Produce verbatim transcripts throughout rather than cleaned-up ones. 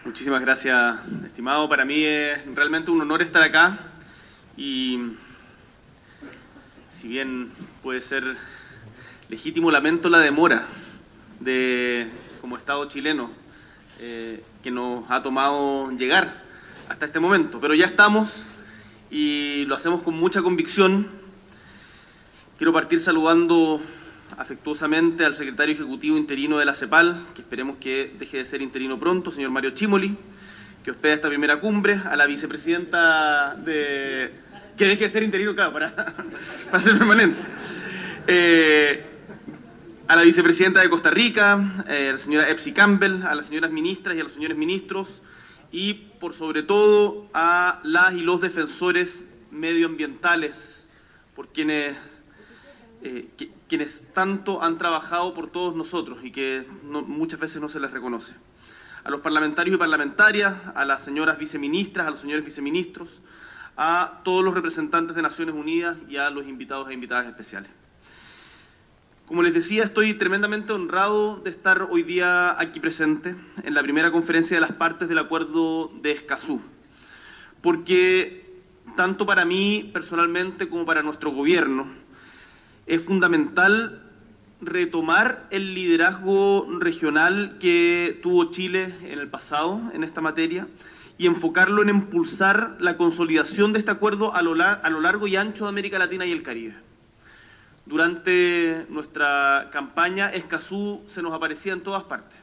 Muchísimas gracias, estimado. Para mí es realmente un honor estar acá y si bien puede ser legítimo, lamento la demora de, como Estado chileno eh, que nos ha tomado llegar hasta este momento, pero ya estamos y lo hacemos con mucha convicción. Quiero partir saludando afectuosamente al secretario ejecutivo interino de la CEPAL, que esperemos que deje de ser interino pronto, señor Mario Cimoli, que hospeda esta primera cumbre, a la vicepresidenta de... que deje de ser interino, claro, para, para ser permanente. Eh, a la vicepresidenta de Costa Rica, eh, a la señora Epsi Campbell, a las señoras ministras y a los señores ministros, y por sobre todo a las y los defensores medioambientales, por quienes... Eh, que, quienes tanto han trabajado por todos nosotros y que no, muchas veces no se les reconoce. A los parlamentarios y parlamentarias, a las señoras viceministras, a los señores viceministros, a todos los representantes de Naciones Unidas y a los invitados e invitadas especiales. Como les decía, estoy tremendamente honrado de estar hoy día aquí presente en la primera conferencia de las partes del Acuerdo de Escazú, porque tanto para mí personalmente como para nuestro gobierno, es fundamental retomar el liderazgo regional que tuvo Chile en el pasado en esta materia y enfocarlo en impulsar la consolidación de este acuerdo a lo, a lo largo y ancho de América Latina y el Caribe. Durante nuestra campaña, Escazú se nos aparecía en todas partes.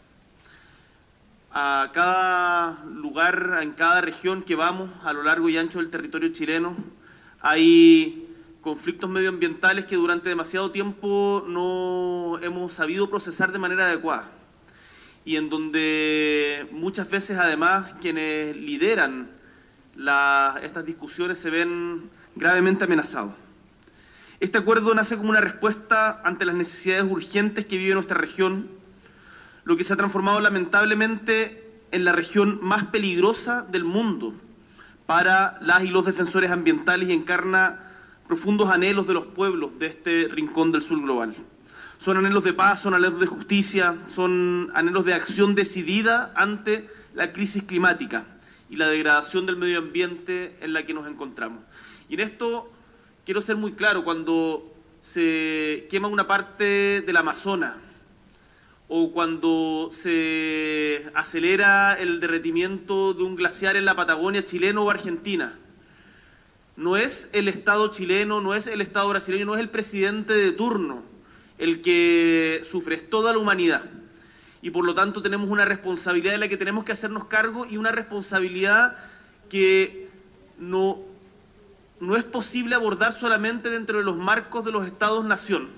A cada lugar, en cada región que vamos, a lo largo y ancho del territorio chileno, hay conflictos medioambientales que durante demasiado tiempo no hemos sabido procesar de manera adecuada y en donde muchas veces además quienes lideran la, estas discusiones se ven gravemente amenazados. Este acuerdo nace como una respuesta ante las necesidades urgentes que vive nuestra región, lo que se ha transformado lamentablemente en la región más peligrosa del mundo para las y los defensores ambientales y encarna profundos anhelos de los pueblos de este rincón del sur global. Son anhelos de paz, son anhelos de justicia, son anhelos de acción decidida ante la crisis climática y la degradación del medio ambiente en la que nos encontramos. Y en esto quiero ser muy claro, cuando se quema una parte del Amazonas o cuando se acelera el derretimiento de un glaciar en la Patagonia chilena o argentina, no es el Estado chileno, no es el Estado brasileño, no es el presidente de turno el que sufre, es toda la humanidad. Y por lo tanto tenemos una responsabilidad de la que tenemos que hacernos cargo y una responsabilidad que no, no es posible abordar solamente dentro de los marcos de los Estados-nación.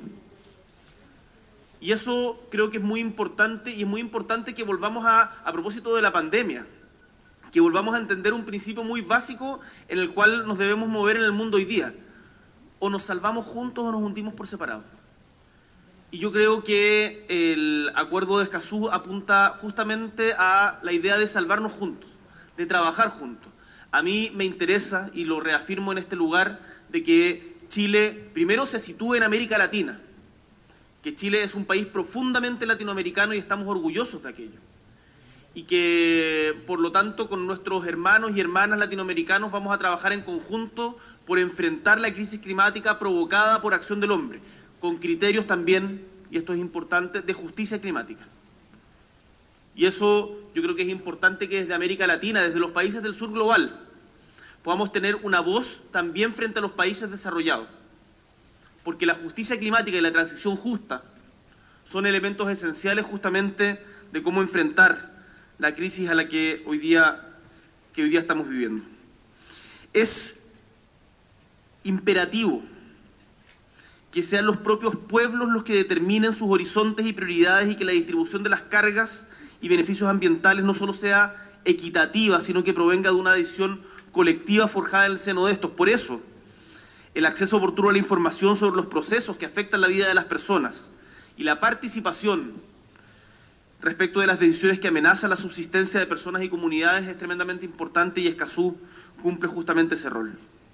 Y eso creo que es muy importante y es muy importante que volvamos a, a propósito de la pandemia, que volvamos a entender un principio muy básico en el cual nos debemos mover en el mundo hoy día. O nos salvamos juntos o nos hundimos por separado. Y yo creo que el Acuerdo de Escazú apunta justamente a la idea de salvarnos juntos, de trabajar juntos. A mí me interesa, y lo reafirmo en este lugar, de que Chile primero se sitúe en América Latina, que Chile es un país profundamente latinoamericano y estamos orgullosos de aquello. Y que, por lo tanto, con nuestros hermanos y hermanas latinoamericanos vamos a trabajar en conjunto por enfrentar la crisis climática provocada por acción del hombre, con criterios también, y esto es importante, de justicia climática. Y eso yo creo que es importante que desde América Latina, desde los países del sur global, podamos tener una voz también frente a los países desarrollados. Porque la justicia climática y la transición justa son elementos esenciales justamente de cómo enfrentar la crisis a la que hoy día, que hoy día estamos viviendo. Es imperativo que sean los propios pueblos los que determinen sus horizontes y prioridades y que la distribución de las cargas y beneficios ambientales no solo sea equitativa, sino que provenga de una decisión colectiva forjada en el seno de estos. Por eso, el acceso oportuno a la información sobre los procesos que afectan la vida de las personas y la participación respecto de las decisiones que amenazan la subsistencia de personas y comunidades es tremendamente importante y Escazú cumple justamente ese rol.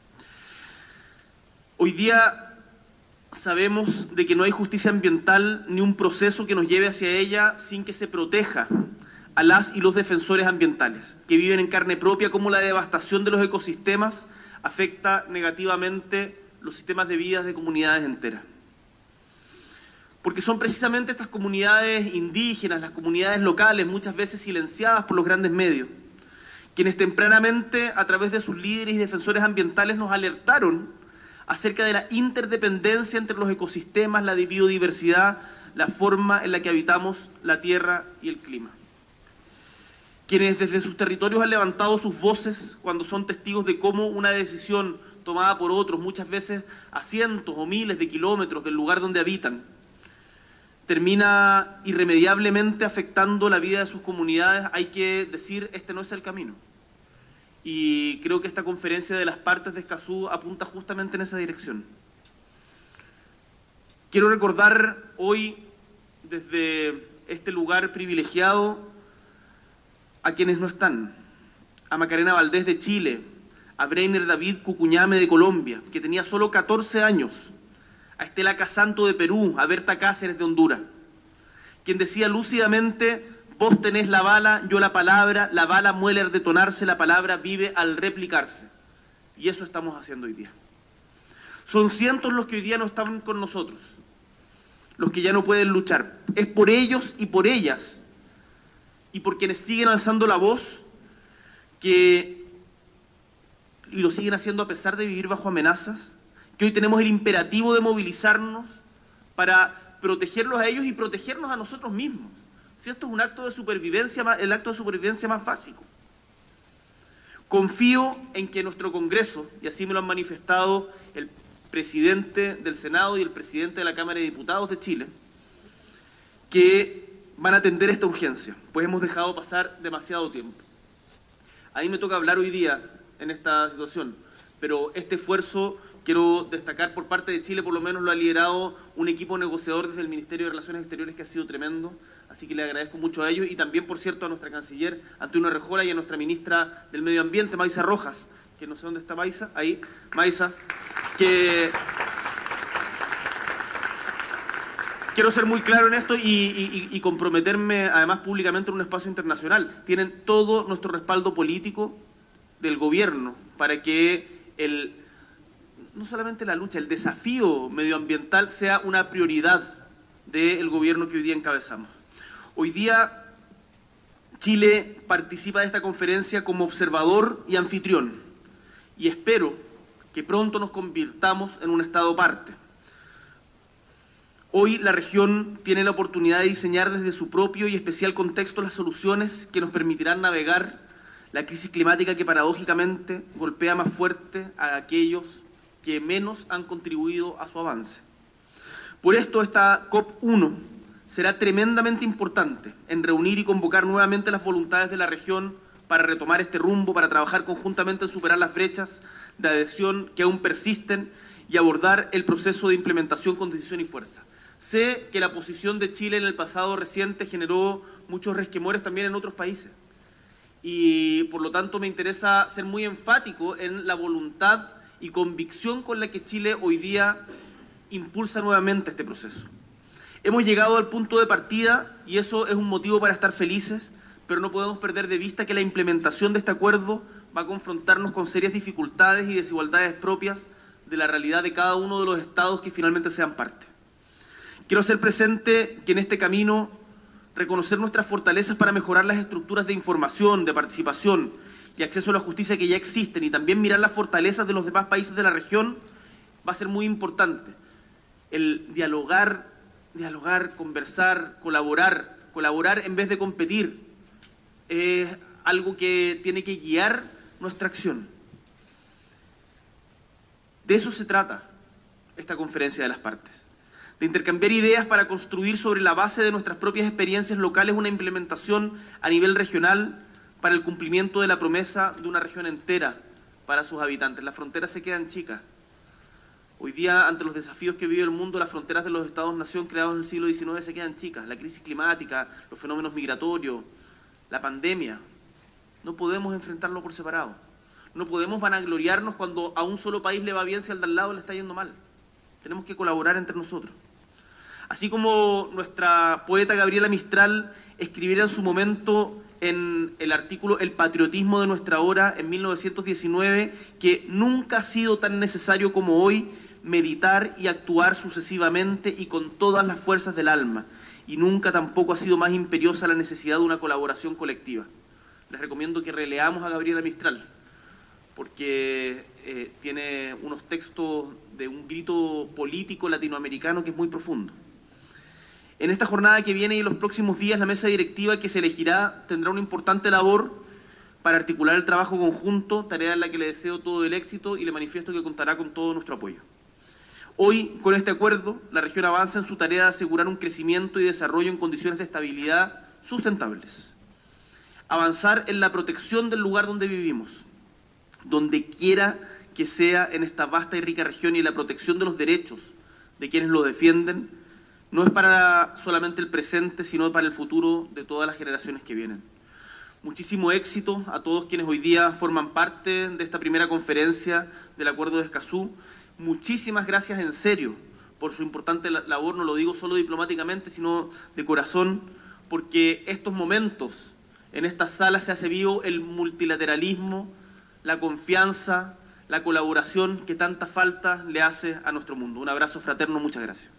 Hoy día sabemos de que no hay justicia ambiental ni un proceso que nos lleve hacia ella sin que se proteja a las y los defensores ambientales, que viven en carne propia cómo la devastación de los ecosistemas afecta negativamente los sistemas de vida de comunidades enteras. Porque son precisamente estas comunidades indígenas, las comunidades locales, muchas veces silenciadas por los grandes medios, quienes tempranamente, a través de sus líderes y defensores ambientales, nos alertaron acerca de la interdependencia entre los ecosistemas, la biodiversidad, la forma en la que habitamos la tierra y el clima. Quienes desde sus territorios han levantado sus voces cuando son testigos de cómo una decisión tomada por otros, muchas veces a cientos o miles de kilómetros del lugar donde habitan, termina irremediablemente afectando la vida de sus comunidades, hay que decir, este no es el camino. Y creo que esta conferencia de las partes de Escazú apunta justamente en esa dirección. Quiero recordar hoy, desde este lugar privilegiado, a quienes no están. A Macarena Valdés de Chile, a Breiner David Cucuñame de Colombia, que tenía solo catorce años, a Estela Casanto de Perú, a Berta Cáceres de Honduras, quien decía lúcidamente: vos tenés la bala, yo la palabra, la bala muere al detonarse, la palabra vive al replicarse. Y eso estamos haciendo hoy día. Son cientos los que hoy día no están con nosotros, los que ya no pueden luchar. Es por ellos y por ellas, y por quienes siguen alzando la voz, que, y lo siguen haciendo a pesar de vivir bajo amenazas, que hoy tenemos el imperativo de movilizarnos para protegerlos a ellos y protegernos a nosotros mismos. Si esto es un acto de supervivencia, el acto de supervivencia más básico. Confío en que nuestro Congreso, y así me lo han manifestado el presidente del Senado y el presidente de la Cámara de Diputados de Chile, que van a atender esta urgencia, pues hemos dejado pasar demasiado tiempo. A mí me toca hablar hoy día en esta situación, pero este esfuerzo, quiero destacar, por parte de Chile por lo menos lo ha liderado un equipo negociador desde el Ministerio de Relaciones Exteriores que ha sido tremendo, así que le agradezco mucho a ellos, y también, por cierto, a nuestra canciller Antonio Rejola y a nuestra ministra del Medio Ambiente, Maisa Rojas, que no sé dónde está Maisa, ahí, Maisa, que... Quiero ser muy claro en esto y, y, y comprometerme además públicamente en un espacio internacional. Tienen todo nuestro respaldo político del gobierno para que el, no solamente la lucha, el desafío medioambiental sea una prioridad del gobierno que hoy día encabezamos. Hoy día Chile participa de esta conferencia como observador y anfitrión, y espero que pronto nos convirtamos en un estado parte. Hoy la región tiene la oportunidad de diseñar desde su propio y especial contexto las soluciones que nos permitirán navegar la crisis climática que paradójicamente golpea más fuerte a aquellos que menos han contribuido a su avance. Por esto esta COP uno será tremendamente importante en reunir y convocar nuevamente las voluntades de la región para retomar este rumbo, para trabajar conjuntamente en superar las brechas de adhesión que aún persisten y abordar el proceso de implementación con decisión y fuerza. Sé que la posición de Chile en el pasado reciente generó muchos resquemores también en otros países y por lo tanto me interesa ser muy enfático en la voluntad y convicción con la que Chile hoy día impulsa nuevamente este proceso. Hemos llegado al punto de partida y eso es un motivo para estar felices, pero no podemos perder de vista que la implementación de este acuerdo va a confrontarnos con serias dificultades y desigualdades propias de la realidad de cada uno de los estados que finalmente sean parte. Quiero hacer presente que en este camino reconocer nuestras fortalezas para mejorar las estructuras de información, de participación y acceso a la justicia que ya existen, y también mirar las fortalezas de los demás países de la región, va a ser muy importante. El dialogar, dialogar, conversar, colaborar, colaborar en vez de competir, es algo que tiene que guiar nuestra acción. De eso se trata esta conferencia de las partes, de intercambiar ideas para construir sobre la base de nuestras propias experiencias locales una implementación a nivel regional para el cumplimiento de la promesa de una región entera para sus habitantes. Las fronteras se quedan chicas. Hoy día, ante los desafíos que vive el mundo, las fronteras de los Estados-nación creados en el siglo diecinueve se quedan chicas. La crisis climática, los fenómenos migratorios, la pandemia, no podemos enfrentarlo por separado. No podemos vanagloriarnos cuando a un solo país le va bien si al de al lado le está yendo mal. Tenemos que colaborar entre nosotros. Así como nuestra poeta Gabriela Mistral escribiera en su momento en el artículo El patriotismo de nuestra hora en mil novecientos diecinueve que nunca ha sido tan necesario como hoy meditar y actuar sucesivamente y con todas las fuerzas del alma, y nunca tampoco ha sido más imperiosa la necesidad de una colaboración colectiva. Les recomiendo que releamos a Gabriela Mistral, porque eh, tiene unos textos de un grito político latinoamericano que es muy profundo. En esta jornada que viene y en los próximos días, la mesa directiva que se elegirá tendrá una importante labor para articular el trabajo conjunto, tarea en la que le deseo todo el éxito y le manifiesto que contará con todo nuestro apoyo. Hoy, con este acuerdo, la región avanza en su tarea de asegurar un crecimiento y desarrollo en condiciones de estabilidad sustentables. Avanzar en la protección del lugar donde vivimos, donde quiera que sea en esta vasta y rica región, y la protección de los derechos de quienes lo defienden, no es para solamente el presente, sino para el futuro de todas las generaciones que vienen. Muchísimo éxito a todos quienes hoy día forman parte de esta primera conferencia del Acuerdo de Escazú. Muchísimas gracias en serio por su importante labor, no lo digo solo diplomáticamente, sino de corazón, porque estos momentos, en estas salas se hace vivo el multilateralismo, la confianza, la colaboración que tanta falta le hace a nuestro mundo. Un abrazo fraterno, muchas gracias.